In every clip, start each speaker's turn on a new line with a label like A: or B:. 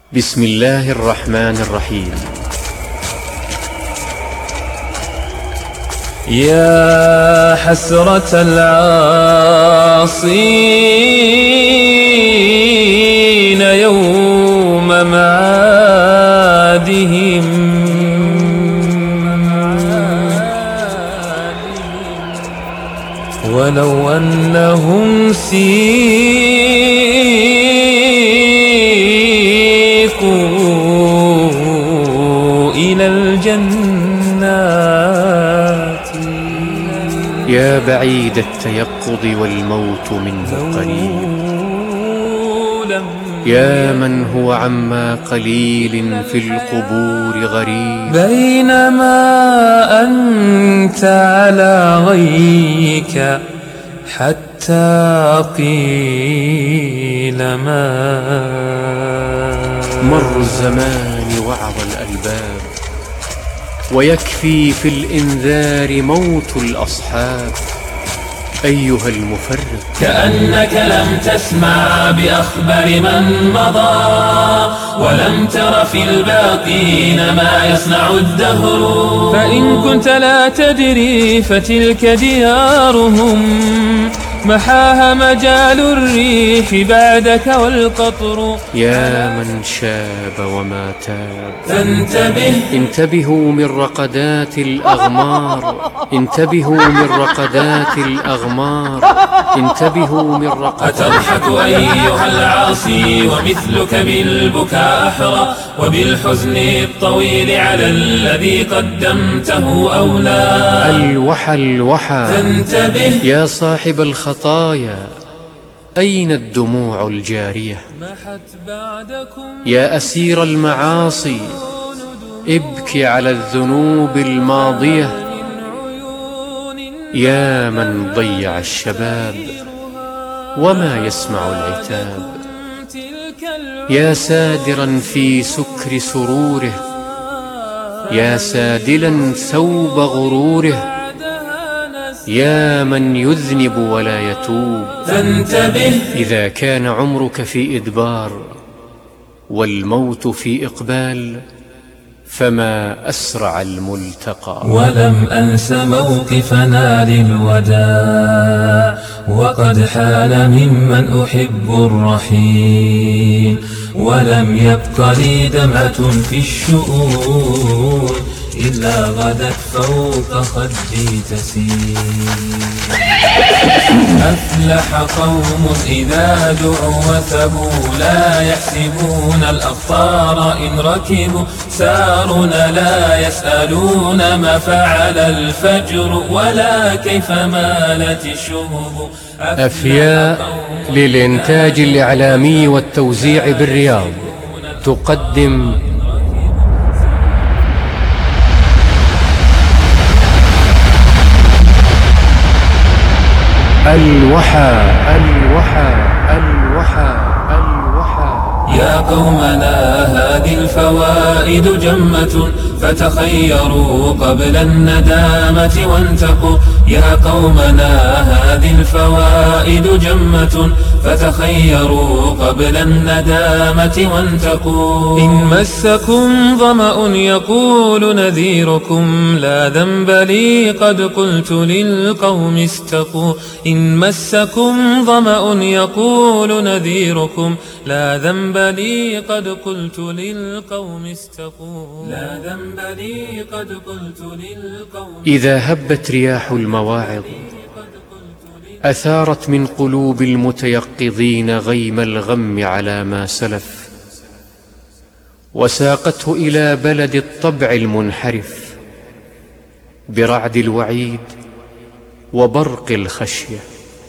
A: بسم الله الرحمن الرحيم.
B: يا حسرة العاصين يوم معادهم، ولو أنهم سيقوا إلى الجنات.
A: يا بعيد التيقظ والموت منه قريب، يا من هو عما قليل في القبور غريب.
B: بينما أنت على غيك حتى قيل ما
A: مر الزمان وعظ الألباب، ويكفي في الإنذار موت الأصحاب. أيها المفرط،
B: كأنك لم تسمع بأخبار من مضى، ولم تر في الباقين ما يصنع الدهر. فإن كنت لا تدري فتلك ديارهم، محاها مجال الريح بعدك والقطر.
A: يا من شاب وما تاب،
B: فانتبه،
A: انتبهوا من رقدات الأغمار، انتبهوا من رقدات الأغمار، انتبهوا من رقدات.
B: أتضحك أيها العاصي ومثلك بالبكاء أحرى، وبالحزن الطويل على الذي قدمته أولى.
A: الوحى الوحى،
B: فانتبه
A: يا صاحب الخطايا، أين الدموع الجارية؟ يا أسير المعاصي، ابكي على الذنوب الماضية. يا من ضيع الشباب وما يسمع العتاب، يا سادرا في سكر سروره، يا سادلا ثوب غروره، يا من يذنب ولا يتوب.
B: فانتبه،
A: إذا كان عمرك في إدبار والموت في إقبال، فما أسرع الملتقى.
B: ولم أنس موقفنا للوداع، وقد حان ممن أحب الرحيل، ولم يبق لي دمعة في الشؤون إلا غدت فوق خدي تسير. أفلح قوم إذا دعوا وثبوا، لا يحسبون الأخطار إن ركبوا. سارنا لا يسألون ما فعل الفجر، ولا كيف مالت الشهب.
A: أفياء للإنتاج الإعلامي والتوزيع بالرياض تقدم الوحى الوحى الوحى الوحى.
B: يا قومنا هذه الفوائد جمة، فتخيروا قبل الندامة وانتقوا. يا قومنا هذه الفوائد جمة، فتخيروا قبل الندامة وانتقوا. إن مسكم ظمأ يقول نذيركم، لا ذنب لي قد قلت للقوم استقوا. إن مسكم ظمأ يقول نذيركم، لا ذنب لي قد قلت للقوم استقوا. لا ذنب لي قد قلت للقوم.
A: إذا هبت رياح المواعظ أثارت من قلوب المتيقظين غيم الغم على ما سلف، وساقته إلى بلد الطبع المنحرف برعد الوعيد وبرق الخشية،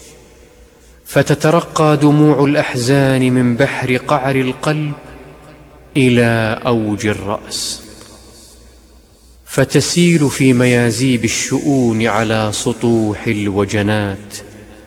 A: فتترقى دموع الأحزان من بحر قعر القلب إلى أوج الرأس، فتسيل في ميازيب الشؤون على سطوح الوجنات.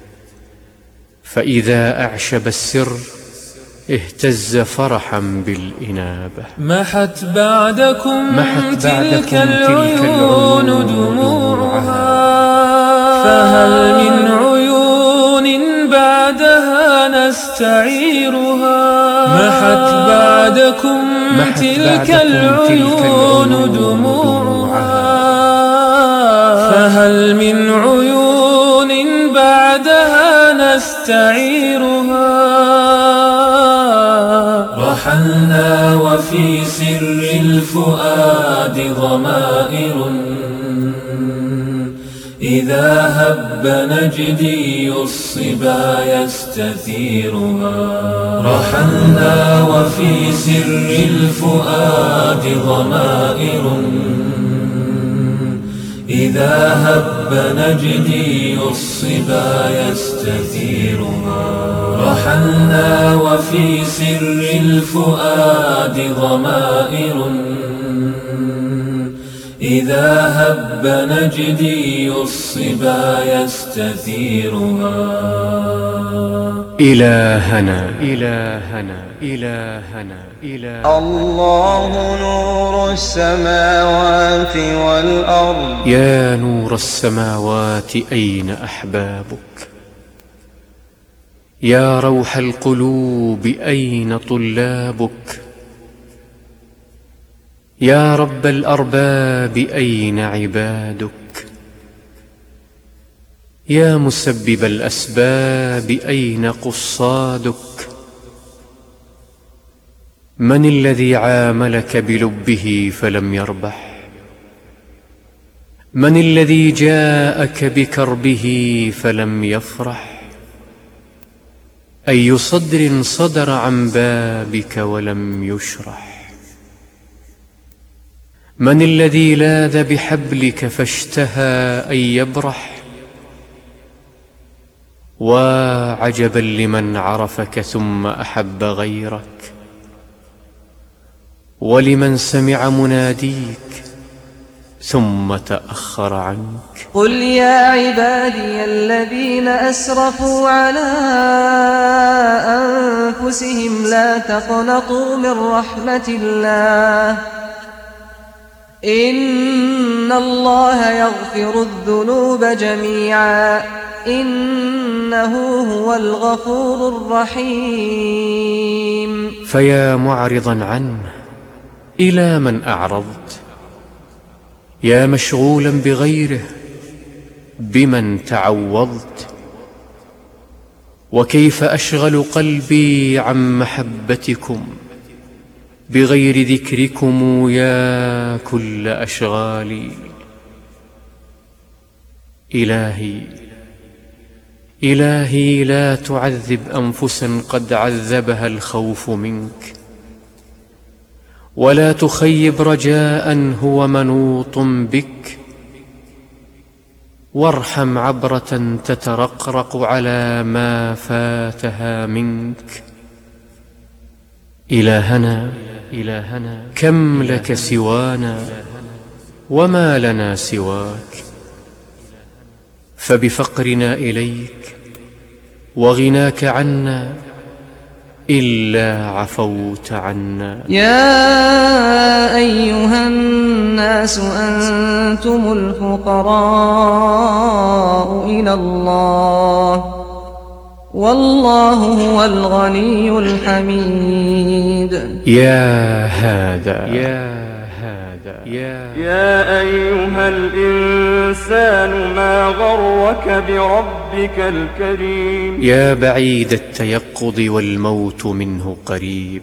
A: فإذا أعشب السر اهتز فرحا بالإنابة.
B: محت بعدكم تلك العيون دموعها، فهل من عيون بعدها نستعيرها. محت بعدكم تلك العيون دموعها فهل من عيون بعدها نستعيرها رحلنا وفي سر الفؤاد ضمائر إذا هب نجدي الصبا يستثيرها رحلنا وفي سر الفؤاد ضمائر إذا هب نجدي الصبا يستثيرها رحلنا وفي سر الفؤاد ضمائر إذا هب نجدي الصبا يستثيرها
A: إلهنا إلهنا إلهنا إلهنا
C: الله نور السماوات والأرض
A: يا نور السماوات أين أحبابك يا روح القلوب أين طلابك يا رب الأرباب أين عبادك يا مسبب الأسباب أين قصادك من الذي عاملك بلبه فلم يربح من الذي جاءك بكربه فلم يفرح أي صدر صدر عن بابك ولم يشرح من الذي لاذ بحبلك فاشتهى أن يبرح وعجبا لمن عرفك ثم أحب غيرك ولمن سمع مناديك ثم تأخر عنك
D: قل يا عبادي الذين أسرفوا على أنفسهم لا تقنطوا من رحمة الله إن الله يغفر الذنوب جميعا إنه هو الغفور الرحيم
A: فيا معرضا عنه إلى من أعرضت يا مشغولا بغيره بمن تعوضت وكيف أشغل قلبي عن محبتكم بغير ذكركم يا كل أشغالي إلهي لا تعذب أنفسا قد عذبها الخوف منك ولا تخيب رجاء هو منوط بك وارحم عبرة تترقرق على ما فاتها منك إلهنا كم لك سوانا وما لنا سواك فبفقرنا إليك وغناك عنا إلا عفوت عنا
D: يا أيها الناس أنتم الفقراء إلى الله والله هو الغني الحميد
C: يا أيها الإنسان ما غرك بربك الكريم
A: يا بعيد التيقظ والموت منه قريب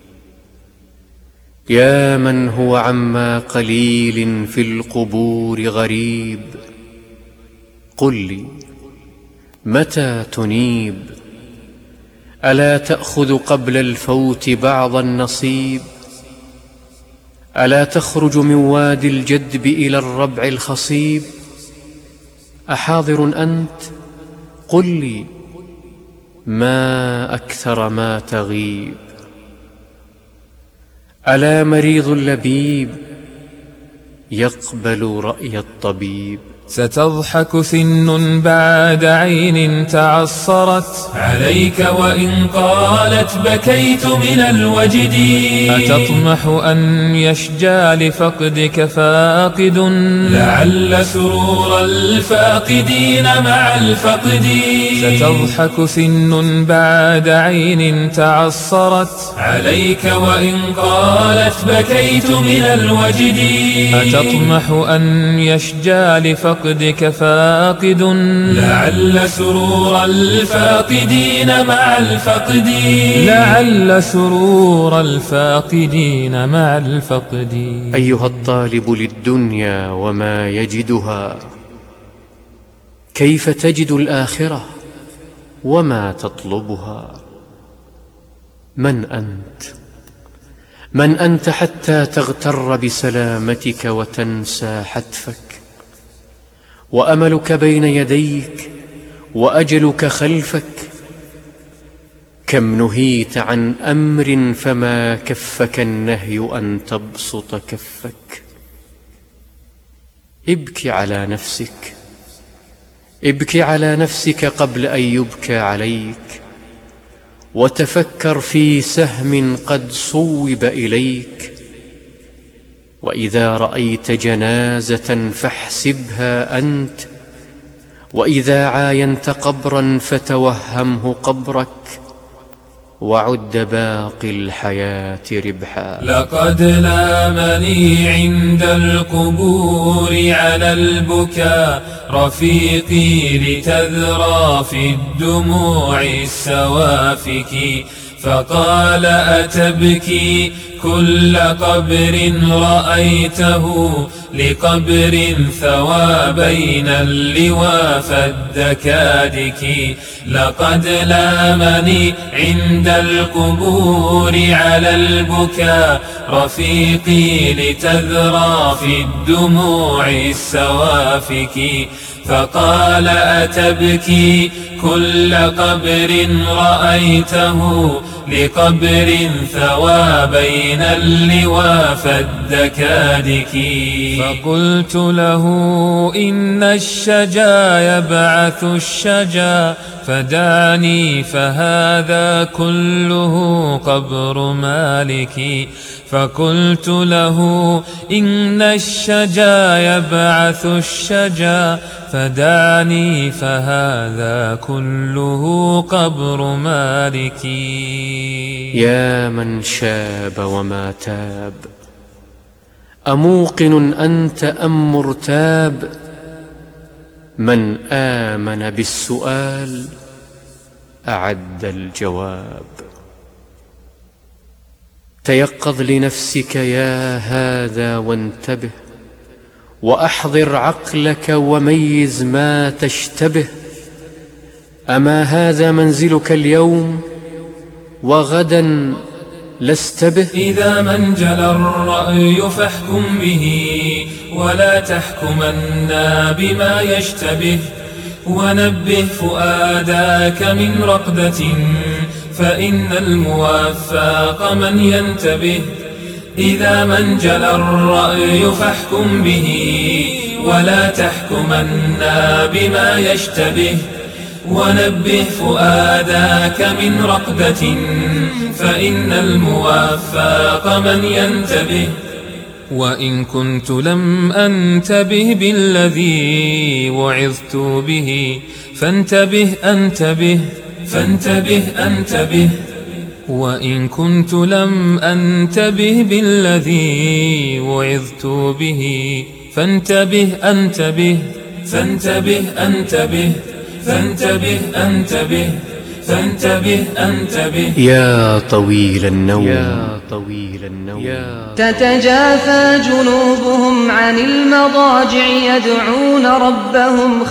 A: يا من هو عما قليل في القبور غريب قل لي متى تنيب ألا تأخذ قبل الفوت بعض النصيب ألا تخرج من وادي الجدب إلى الربع الخصيب أحاضر أنت قل لي ما أكثر ما تغيب ألا مريض لبيب يقبل رأي الطبيب
B: ستضحك سن بعد عين تعصرت عليك وإن قالت بكيت من الوجد. أتطمح أن يشجى لفقدك فاقد لعل سرور الفاقدين مع الفقد. ستضحك سن بعد عين تعصرت عليك وإن قالت بكيت من الوجد. أتطمح أن يشجى لفقدك فاقد لعل سرور الفاقدين مع الفقد. لعل سرور الفاقدين مع الفقد.
A: أيها الطالب للدنيا وما يجدها، كيف تجد الآخرة وما تطلبها؟ من أنت؟ من أنت حتى تغتر بسلامتك وتنسى حتفك؟ وأملك بين يديك وأجلك خلفك. كم نهيت عن أمر فما كفك النهي أن تبسط كفك. ابكي على نفسك، ابكي على نفسك قبل أن يبكى عليك، وتفكر في سهم قد صوب إليك. وإذا رأيت جنازة فاحسبها أنت، وإذا عاينت قبرا فتوهمه قبرك، وعد باقي الحياة ربحا.
B: لقد لامني عند القبور على البكاء رفيقي لتذرى في الدموع السوافك. فقال أتبكي كل قبر رأيته لقبر ثوى بين اللواء فالدكادك. لقد لامني عند القبور على البكاء رفيقي لتذرى في الدموع السوافك. فقال أتبكي كل قبر رأيته لقبر ثوى بين اللواء فالدكادك. فقلت له إن الشجا يبعث الشجا فدعني فهذا كله قبر مالك. فقلت له إن الشجا يبعث الشجا فدعني فهذا كله قبر مالك.
A: يا من شاب وما تاب، أموقن أنت أم مرتاب؟ من آمن بالسؤال أعد الجواب. تيقظ لنفسك يا هذا وانتبه، وأحضر عقلك وميز ما تشتبه. أما هذا منزلك اليوم وغدا لست به؟
B: إذا من جلى الرأي فاحكم به، ولا تحكمن بما يشتبه. ونبه فؤادك من رقدة، فإن الموفق من ينتبه. إذا من جلى الرأي فاحكم به، ولا تحكمن بما يشتبه. ونبه فؤادك من رقدة، فإن الموفق من ينتبه. وإن كنت لم أنتبه بالذي وعظت به، فانتبه أنتبه فانتبه أنتبه. وإن كنت لم أنتبه بالذي وعظت به، فانتبه أنتبه فانتبه أنتبه فانتبه أنتبه فانتبه أنتبه.
A: يا طويل النوم، يا طويل النوم،
D: تتجافى جنوبهم عن المضاجع يدعون ربهم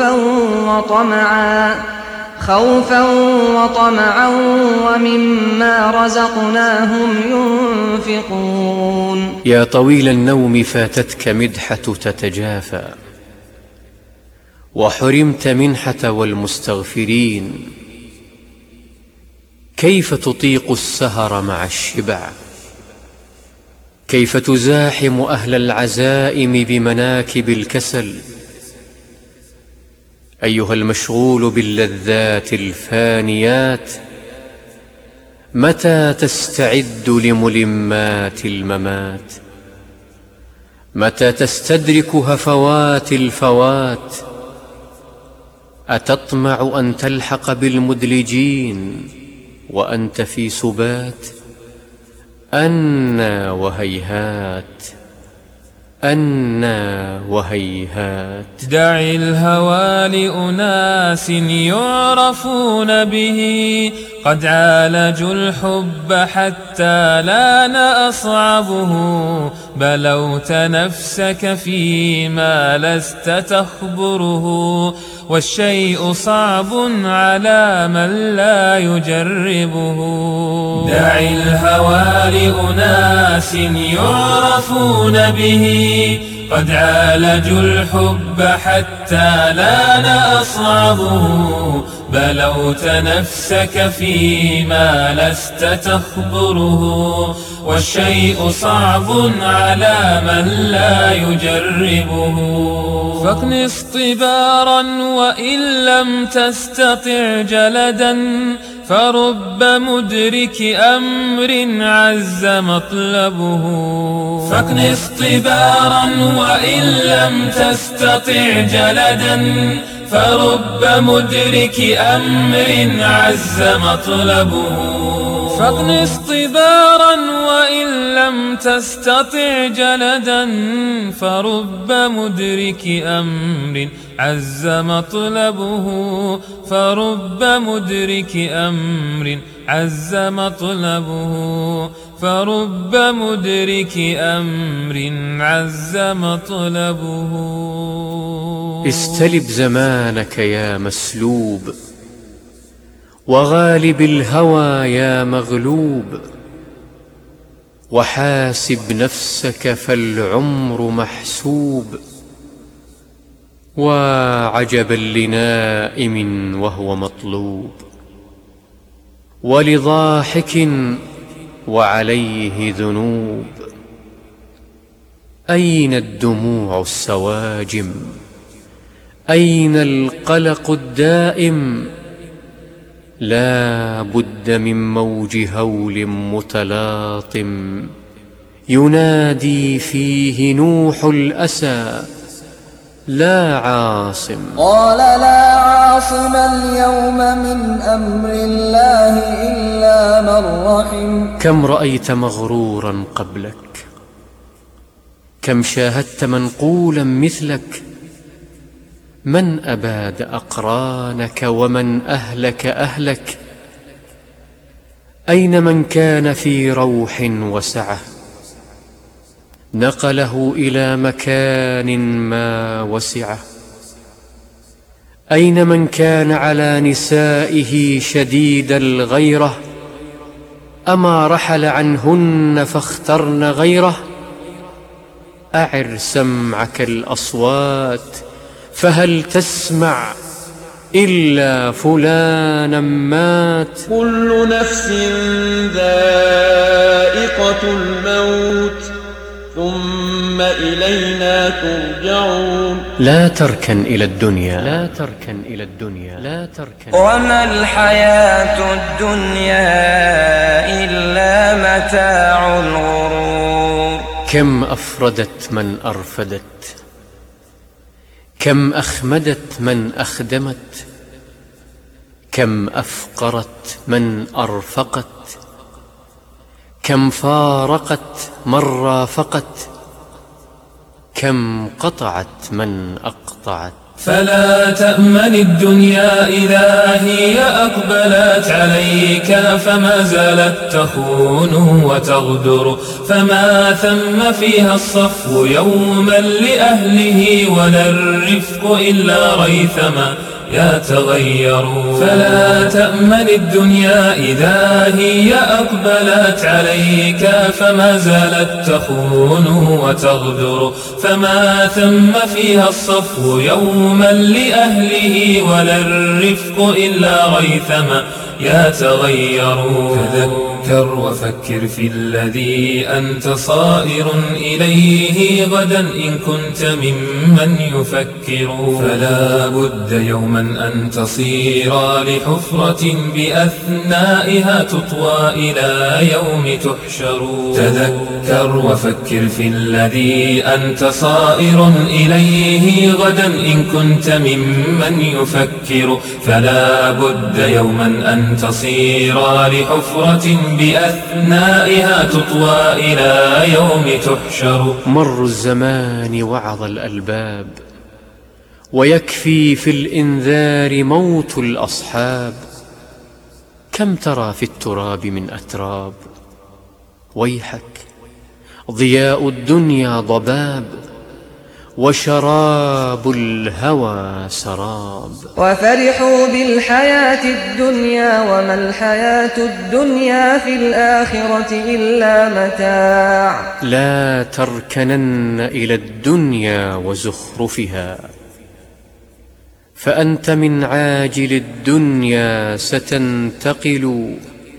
D: خوفا وطمعا ومما رزقناهم ينفقون.
A: يا طويل النوم فاتتك مدحة تتجافى، وحرمت منحة والمستغفرين. كيف تطيق السهر مع الشبع؟ كيف تزاحم أهل العزائم بمناكب الكسل؟ أيها المشغول باللذات الفانيات، متى تستعد لملمات الممات؟ متى تستدرك هفوات الفوات؟ أتطمع أن تلحق بالمدلجين وأنت في سبات؟ أنى وهيهات، أنى وهيهات.
B: دع الهوى لأناس يعرفون به، قد عالجوا الحب حتى لان أصعبه. بلوت نفسك فيما لست تخبره، والشيء صعب على من لا يجربه. دع الهوى لأناس يعرفون به، قد عالجوا الحب حتى لان أصعبه. بلوت نفسك فيما لست تخبره، والشيء صعب على من لا يجربه. فاكنس طبارا وإن لم تستطع جلدا، فرب مدرك أمر عز مطلبه. فاكنس طبارا وإن لم تستطع جلدا، فرب مدرك أمر عز مطلبه. فاكنس طبارا وإن لم تستطع جلدا، فرب مدرك أمر عز مطلبه. فرب مدرك أمر عز مطلبه. فرب مدرك أمر عز مطلبه.
A: استلب زمانك يا مسلوب، وغالب الهوى يا مغلوب، وحاسب نفسك فالعمر محسوب. وعجبا لنائم وهو مطلوب، ولضاحك وعليه ذنوب. أين الدموع السواجم؟ أين القلق الدائم؟ لا بد من موج هول متلاطم، ينادي فيه نوح الأسى لا عاصم.
E: قال لا عاصم اليوم من أمر الله إلا من رحم.
A: كم رأيت مغرورا قبلك، كم شاهدت منقولا مثلك. من أباد أقرانك ومن أهلك أهلك؟ أين من كان في روح وسعة، نقله إلى مكان ما وسعه؟ أين من كان على نسائه شديد الغيرة، أما رحل عنهن فاخترن غيره؟ أعر سمعك الأصوات، فهل تسمع إلا فلانا مات؟
C: كل نفس ذائقة الموت، ثم إلينا ترجعون.
A: لا تركن إلى الدنيا، لا تركن إلى الدنيا، لا تركن.
E: وما الحياة الدنيا إلا متاع الغرور.
A: كم أفردت من أرفدت، كم أخمدت من أخدمت، كم أفقرت من أرفقت، كم فارقت من رافقت، كم قطعت من أقطعت.
B: فلا تأمن الدنيا إذا هي أقبلت عليك، فما زالت تخون وتغدر. فما ثم فيها الصفو يوما لأهله، ولا الرفق إلا ريثما يتغير. فلا تأمن الدنيا إذا هي أقبلت عليك، فما زالت تخون وتغدر. فما ثم فيها الصفو يوما لأهله، ولا الرفق إلا ريثما يتغير. تذكر وفكر في الذي أنت صائر إليه غدا إن كنت ممن يفكر. فلا بد يوما أن تصير لحفرة بأثنائها تطوى إلى يوم تحشر. تذكر وفكر في الذي أنت صائر إليه غدا إن كنت ممن يفكر. فلا بد يوما أن تصير لحفرة بأثنائها تطوى إلى يوم تحشر.
A: مر الزمان وعظ الألباب، ويكفي في الإنذار موت الأصحاب. كم ترى في التراب من أتراب، ويحك ضياء الدنيا ضباب، وشراب الهوى سراب.
D: وفرحوا بالحياة الدنيا وما الحياة الدنيا في الآخرة إلا متاع.
A: لا تركنن إلى الدنيا وزخرفها، فأنت من عاجل الدنيا ستنتقل.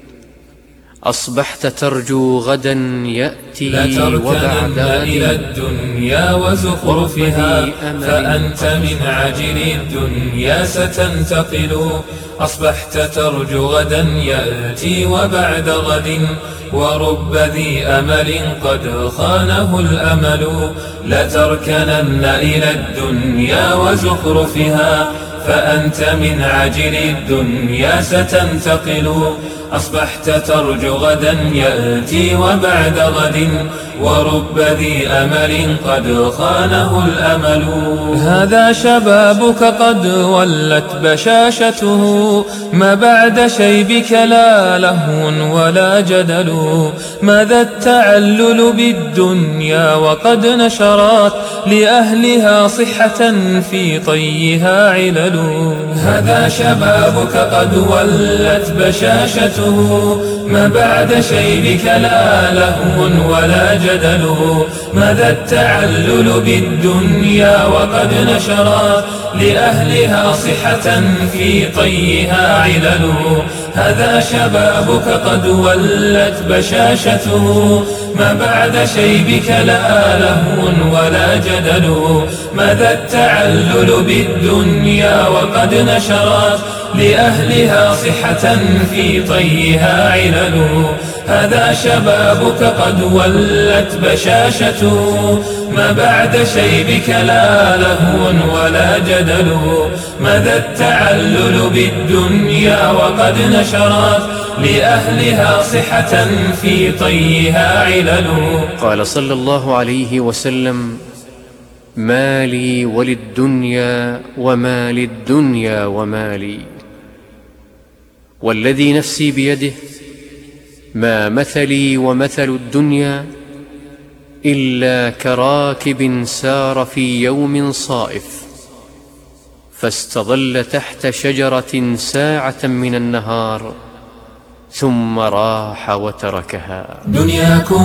A: أصبحت ترجو غدا يأتي
B: وبعد إلى الدنيا وزخرفها، فأنت من عجل الدنيا ستنتقل. أصبحت ترجو غدا يأتي وبعد غد، ورب ذي أمل قد خانه الأمل. لتركنن إلى الدنيا وزخرفها، فأنت من عجل الدنيا ستنتقل. أصبحت ترجو غدا يأتي وبعد غد، ورب ذي أمل قد خانه الأمل. هذا شبابك قد ولت بشاشته، ما بعد شيبك لا لهو ولا جدل. ماذا التعلل بالدنيا وقد نشرت لأهلها صحة في طيها علل. هذا شبابك قد ولت بشاشته، ما بعد شيبك لا لهو ولا جدل. ماذا التعلل بالدنيا وقد نشرت لأهلها صحة في طيها علل. هذا شبابك قد ولت بشاشته، ما بعد شيبك لا لهو ولا جدل. ماذا التعلل بالدنيا وقد نشرت لأهلها صحة في طيها علل. هذا شبابك قد ولت بشاشته، ما بعد شيبك لا لهو ولا جدل. ماذا التعلل بالدنيا وقد نشرت لأهلها صحة في طيها علل.
A: قال صلى الله عليه وسلم: ما لي وللدنيا وما للدنيا وما لي، والذي نفسي بيده ما مثلي ومثل الدنيا إلا كراكب سار في يوم صائف، فاستظل تحت شجرة ساعة من النهار ثم راح وتركها.
B: دنياكم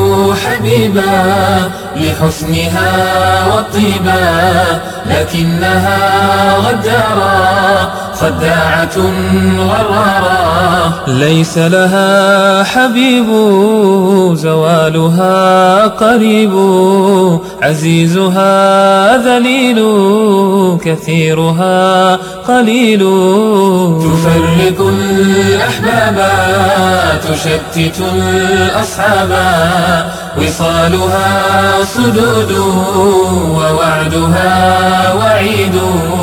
B: حبيبا لحسنها والطيبا، لكنها غدارة خداعة غرارة. ليس لها حبيب زوالها قريب، عزيزها ذليل كثيرها قليل. تفرق الأحباب تشتت الأصحاب، وصالها صدود ووعدها وعيد.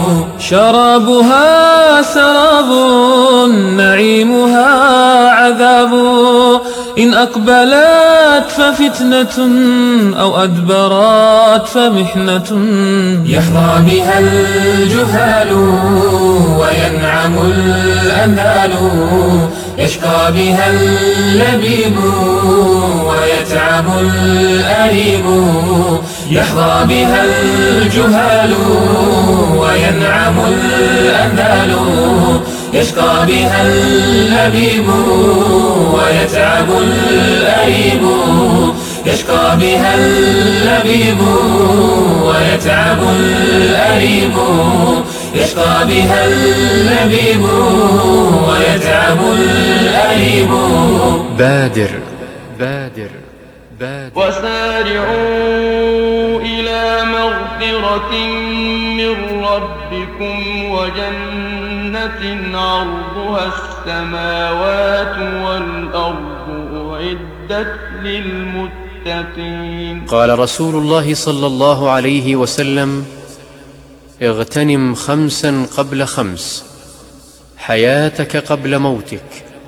B: شرابها سراب نعيمها عذاب، إن أقبلت ففتنة أو أدبرت فمحنة. يحظى بها الجهال وينعم الأنهال، يشقى بها اللبيب ويتعب الأريب. يحظى بها الجهال وينعم الأنهال، يشقى بها اللبيب ويتعب الأريب. يشقى بها اللبيب ويتعب الأريب. يشقى بها اللبيب ويتعب الأليم.
A: بادر بادر بادر
C: وسارعوا إلى مغفرة من ربكم وجنة عرضها السماوات والأرض أعدت للمتقين.
A: قال رسول الله صلى الله عليه وسلم: اغتنم 5 قبل 5، حياتك قبل موتك،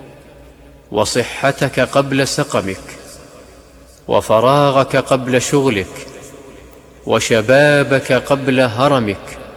A: وصحتك قبل سقمك، وفراغك قبل شغلك، وشبابك قبل هرمك،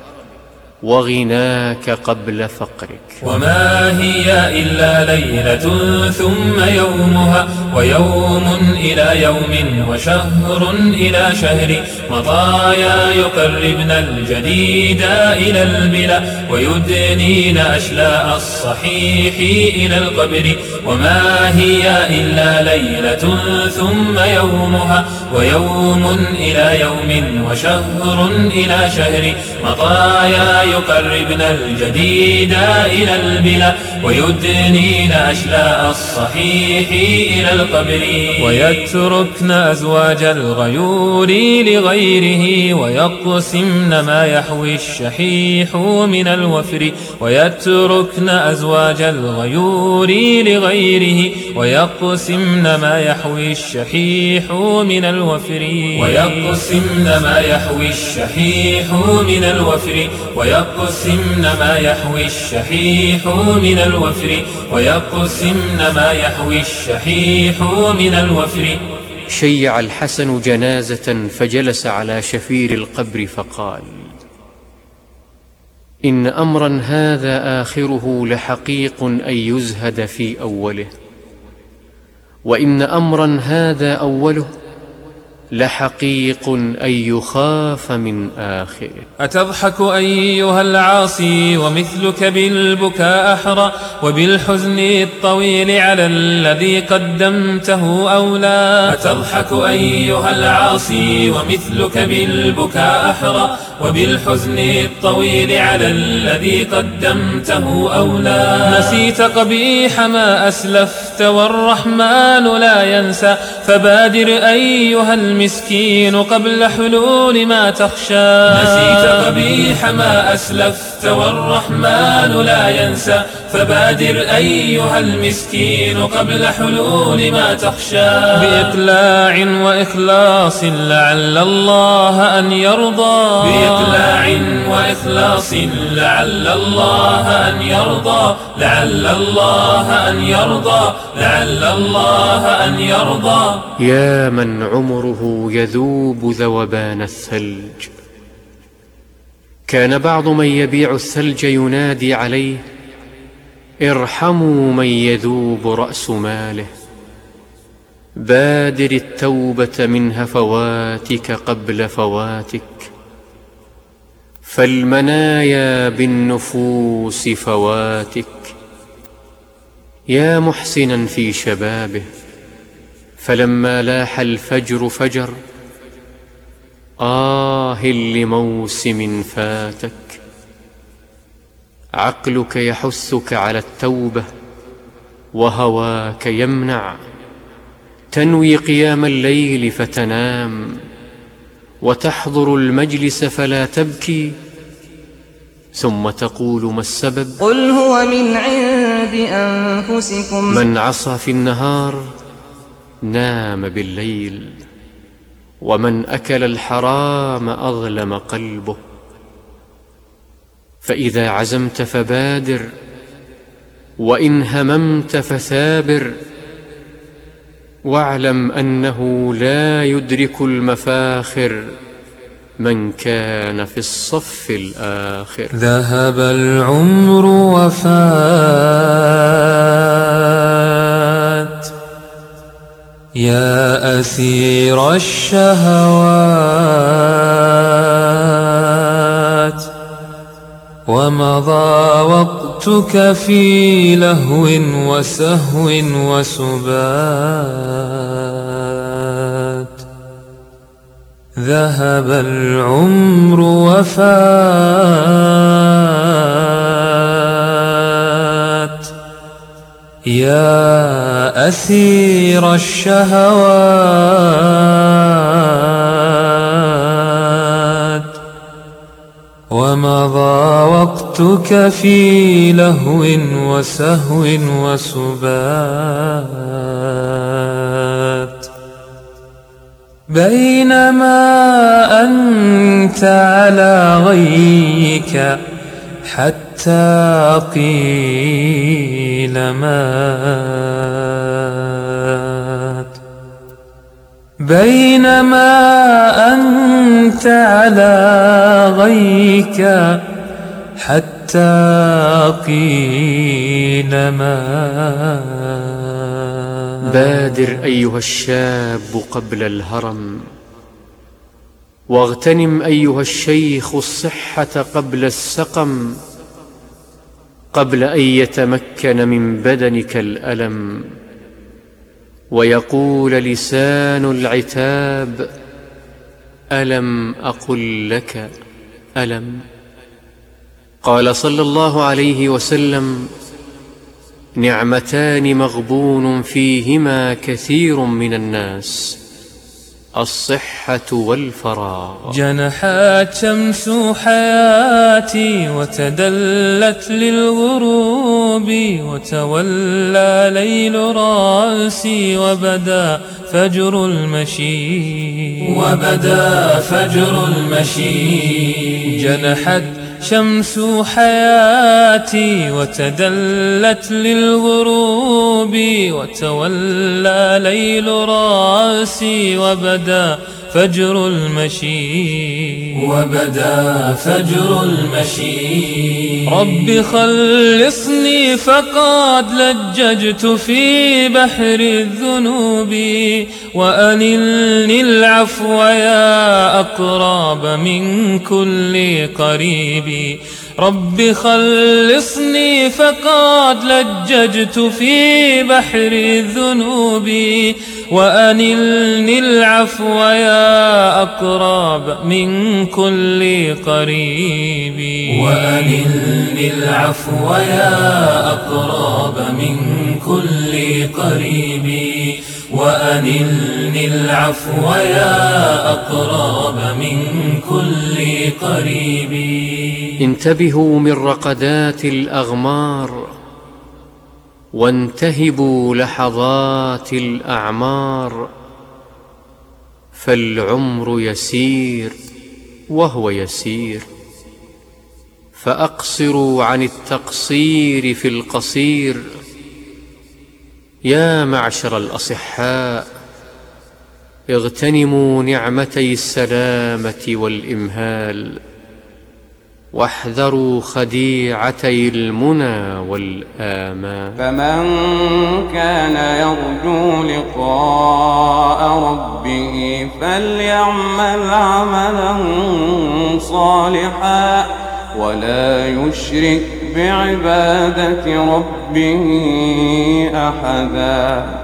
A: وغناك قبل فقرك.
B: وما هي إلا ليلة ثم يومها، ويوم إلى يوم، وشهر إلى شهر، مطايا يقربن الجديد إلى البلا، ويدنين أشلاء الصحيح إلى القبر. وما هي إلا ليلة ثم يومها، ويوم إلى يوم، وشهر إلى شهر، مطايا يقربن الجديد إلى البلا، ويدنين أشلاء الصحيح إلى القبر. ويتركن أزواج الغيور لغيره، ويقسمن ما يحوي الشحيح من الوفر. ويتركن أزواج الغيور لغيره، ويقسمن ما يحوي الشحيح من الوفر. ويقسمن ما يحوي الشحيح من الوفر. ويقسمن ما يحوي الشحيح من الوفر. ويقسمن ما يحوي الشحيح من الوفر.
A: شيع الحسن جنازة فجلس على شفير القبر فقال: إن أمرا هذا آخره لحقيق أن يزهد في أوله، وإن أمرا هذا أوله لحقيق أن يخاف من آخره.
B: أتضحك أيها العاصي ومثلك بالبكاء أحرى، وبالحزن الطويل على الذي قدمته أولى. أتضحك أيها العاصي ومثلك بالبكاء أحرى، وبالحزن الطويل على الذي قدمته أولى. نسيت قبيح ما أسلفت والرحمن لا ينسى، فبادر أيها المسكين قبل حلول ما تخشى. نسيت قبيح ما أسلفت والرحمن لا ينسى، فبادر أيها المسكين قبل حلول ما تخشى. بإقلاع وإخلاص لعل الله أن يرضى. بإقلاع وإخلاص لعل الله أن يرضى. لعل الله أن يرضى. لعل الله أن يرضى.
A: يا من عمره يذوب ذوبان الثلج، كان بعض من يبيع الثلج ينادي عليه: ارحموا من يذوب رأس ماله. بادر التوبة من هفواتك قبل فواتك، فالمنايا بالنفوس فواتك. يا محسنا في شبابه، فلما لاح الفجر فجر. لموسم فاتك. عقلك يحثك على التوبة، وهواك يمنع. تنوي قيام الليل فتنام، وتحضر المجلس فلا تبكي، ثم تقول: ما السبب؟
D: قل هو من عند أنفسكم.
A: من عصى في النهار نام بالليل، ومن أكل الحرام أظلم قلبه. فإذا عزمت فبادر، وإن هممت فثابر، واعلم أنه لا يدرك المفاخر من كان في الصف الآخر.
B: ذهب العمر وفات يا أسير الشهوات، ومضى وقتك في لهو وسهو وسبات. ذهب العمر وفات يا أسير الشهوات ومضى وقتك في لهو وسهو وسبات بينما أنت على غيك حتى قيل مات بينما أنت على غيك حتى قيل مات.
A: بادر أيها الشاب قبل الهرم، واغتنم أيها الشيخ الصحة قبل السقم، قبل أن يتمكن من بدنك الألم، ويقول لسان العتاب: ألم أقل لك ألم؟ قال صلى الله عليه وسلم: نعمتان مغبون فيهما كثير من الناس، الصحة والفراغ.
B: جنحت شمس حياتي وتدلت للغروب، وتولى ليل راسي وبدا فجر المشي جنحت شمس حياتي وتدلت للغروب، وتولى ليل راسي وبدا فجر المشي رب خلصني فقد لججت في بحر الذنوب، وأنلني العفو يا أقرب من كل قريب. رب خلصني فقد لججت في بحر الذنوب، وأنلني العفو يا أقرب من كل قريب. وأنلني العفو يا أقرب من كل قريب. وأنلني العفو يا أقرب من كل قريب.
A: انتبهوا من رقدات الأغمار، وانتهبوا لحظات الأعمار، فالعمر يسير وهو يسير، فأقصروا عن التقصير في القصير. يا معشر الأصحاء، اغتنموا نعمتي السلامة والإمهال، واحذروا خديعتي المنى والآمال.
C: فمن كان يرجو لقاء ربه فليعمل عملا صالحا، ولا يشرك بعبادة ربه أحدا.